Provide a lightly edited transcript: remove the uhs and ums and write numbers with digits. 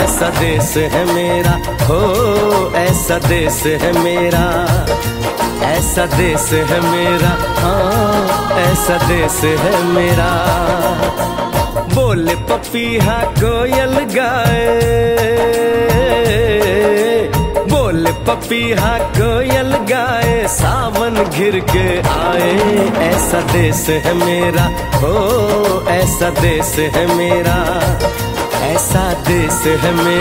ऐसा देश है मेरा, हो ऐसा देश है मेरा, ऐसा देश है मेरा, हाँ ऐसा देश है मेरा। बोले पपीहा कोयल गाए, बोले पपीहा कोयल गाए, सावन घिर के आए, ऐसा देश है मेरा, हो ऐसा देश है मेरा, ऐसा देश है मेरा।